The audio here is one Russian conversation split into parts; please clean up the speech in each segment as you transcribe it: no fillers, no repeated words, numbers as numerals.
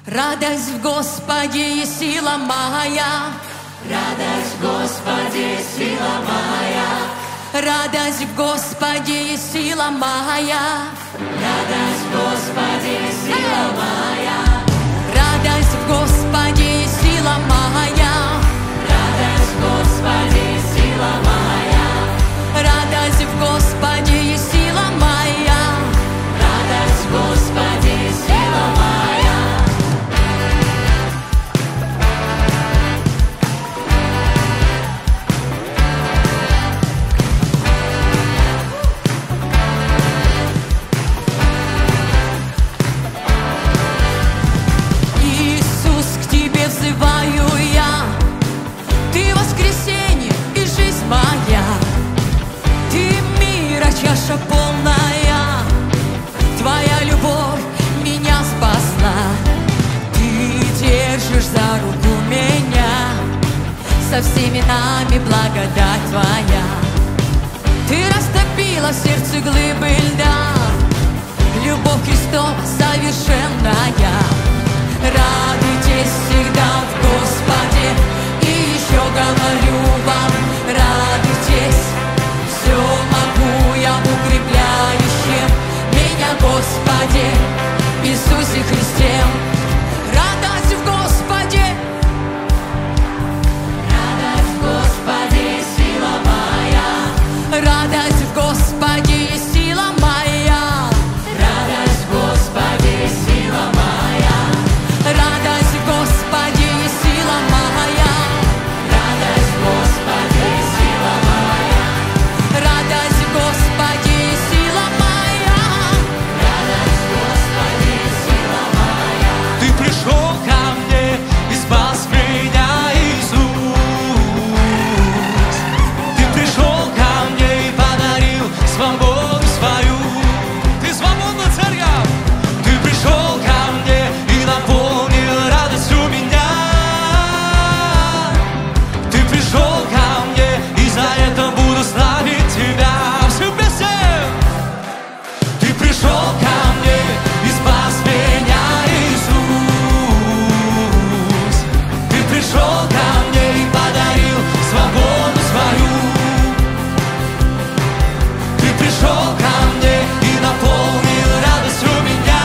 Радость в Господе и сила моя. Радость в Господе и сила моя. Радость в Господе и сила моя. Радость в Господе и сила моя. Радость в Господе и сила моя. Радость в Господе и сила моя. Радость в Господе и сила моя. Радость в Господе и сила моя. Иисус, к Тебе взываю я. Ты воскресенье и жизнь моя. Ты мира чаша полная. Твоя любовь меня спасла. Ты держишь за руку меня. Со всеми нами благодать Твоя. Ты растопила в сердце глыбы льда. Любовь Христова совершенная. Радуйтесь всегда в Господе. И еще говорю вам, радуйтесь. Все могу я в укрепляющем меня Господе Иисусе Христе. Радость в Господе. Радость в Господе и сила моя. Радость в Господе и сила моя. Радость в Господе и сила моя. Радость в Господе и сила моя. Радость в Господе и сила моя. Радость в Господе и сила моя. Радость в Господе и сила моя. Ты пришел ко мне и спас меня, Иисус. Ты пришел ко мне и подарил свободу свою. Ты свободна, царя. Ты пришел ко мне и наполнил радостью меня. Ты пришел ко мне, и за это буду славить Тебя. Все вместе. Ты пришел ко мне и спас меня, Иисус. Ты пришел ко мне и подарил свободу свою. Ты пришел ко мне и наполнил радостью меня.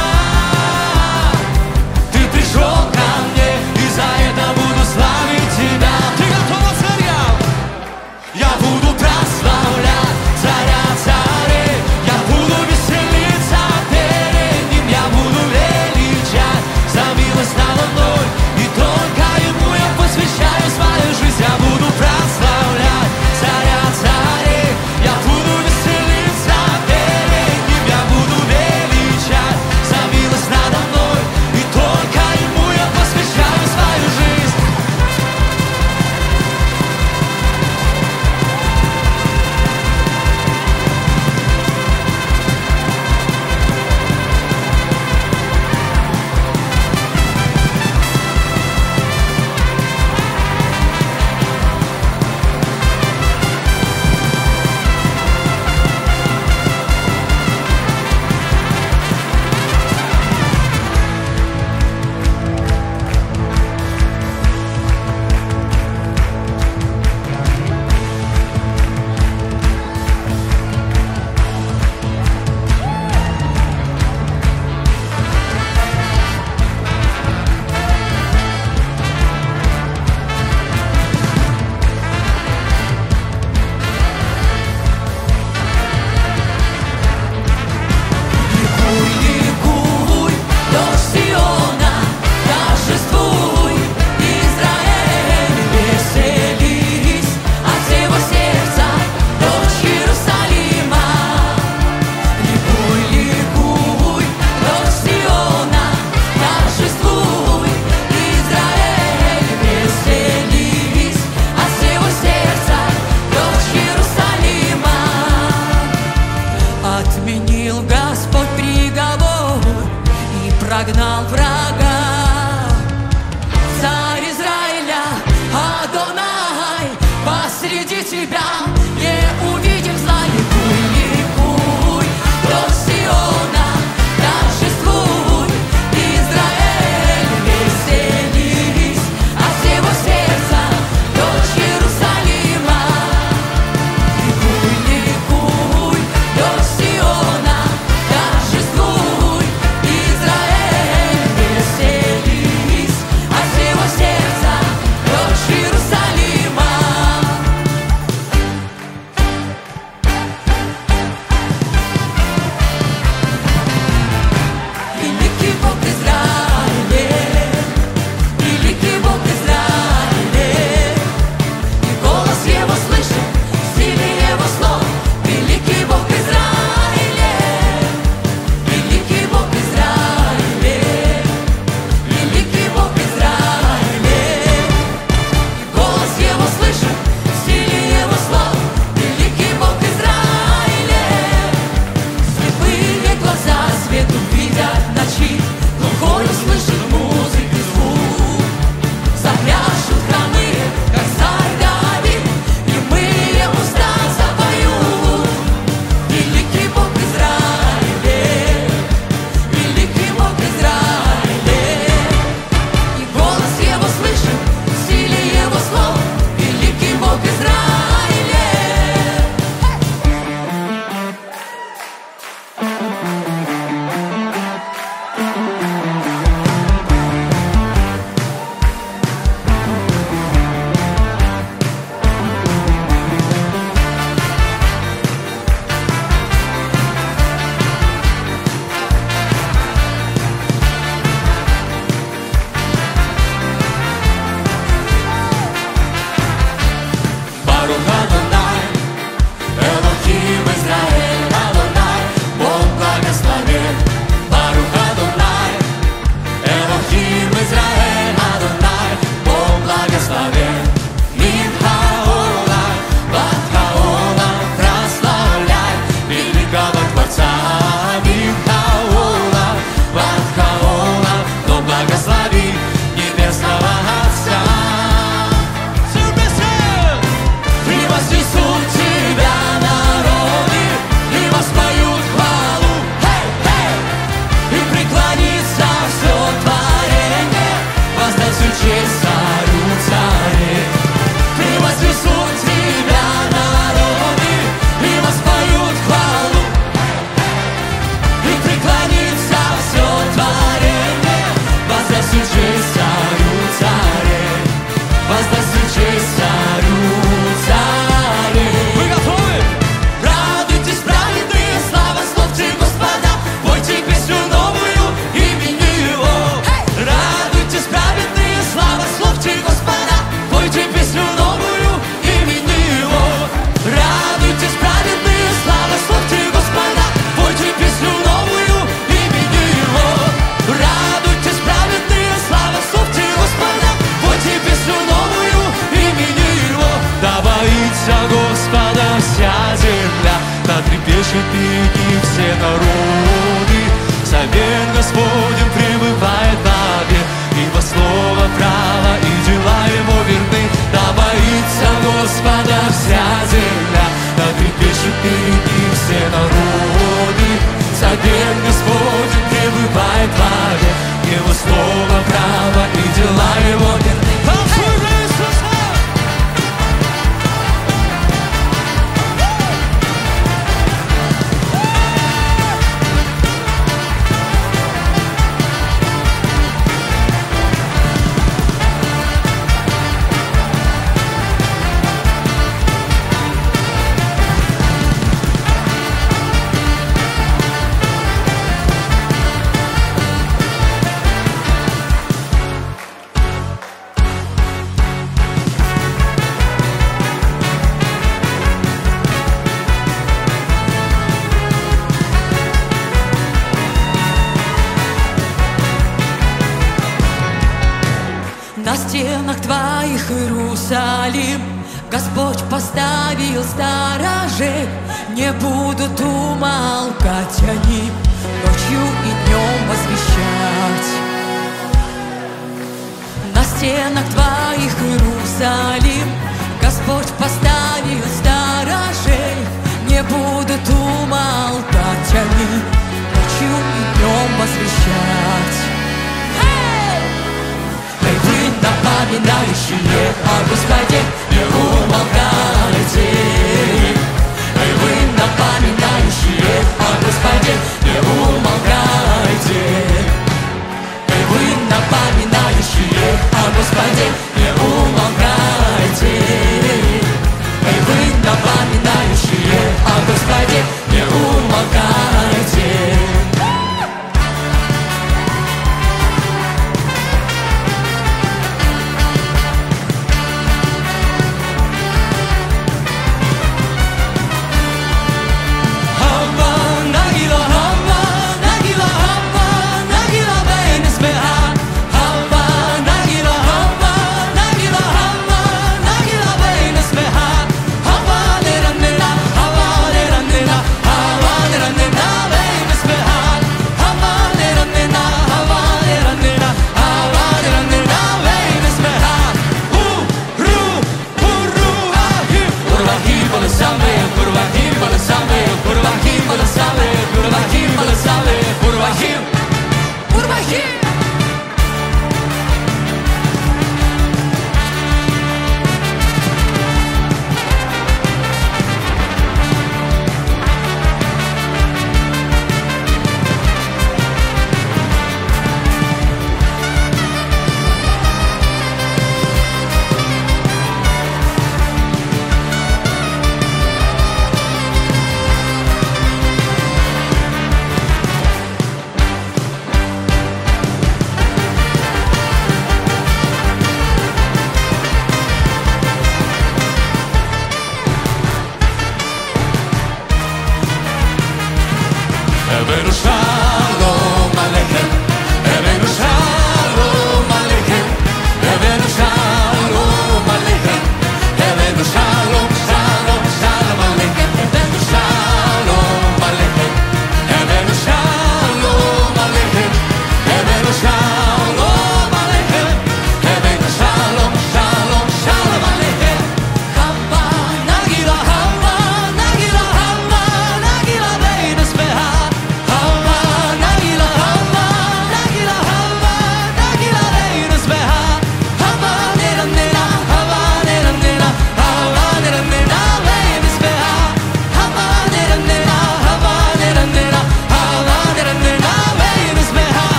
Ты пришел ко мне, и за это буду славить Тебя. Ты готова, царя? Я буду прославлять царя царей. Я буду веселиться перед ним. Я буду величать за милость надо мной. И только ему я посвящаю свою жизнь. Я буду прославлять царя царей. Я буду веселиться перед ним. Я буду величать за милость надо мной. И только ему я посвящаю свою жизнь. Ликуй, дочь Сиона, торжествуй, Израиль, веселись от всего сердца, дочь Иерусалима. Ликуй, дочь Сиона, торжествуй, Израиль, веселись от всего сердца, дочь Иерусалима. Отменил Господь приговор и прогнал врага. Царь Израиля, Адонай, посреди тебя не увидим зла. Ликуй, дочь Сиона, торжествуй, Израиль, На стенах твоих, Иерусалим, Господь поставил сторожей. Не будут умолкать они, ночью и днем возвещать. На стенах твоих, Иерусалим, Господь поставил сторожей. Не будут умолкать они, ночью и днем возвещать. Вы напоминающие о Господе, не умолкайте.